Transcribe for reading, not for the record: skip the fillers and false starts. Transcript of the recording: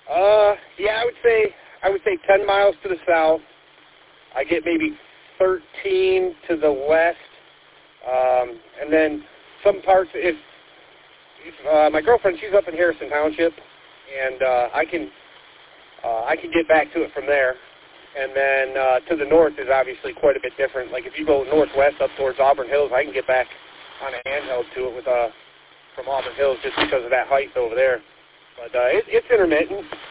Yeah, I would say 10 miles to the south. I get maybe 13 to the west, and then some parts. If my girlfriend, she's up in Harrison Township, and I can get back to it from there. And then to the north is obviously quite a bit different. Like if you go northwest up towards Auburn Hills, I can get back on a handheld to it with from Auburn Hills just because of that height over there. But it's intermittent.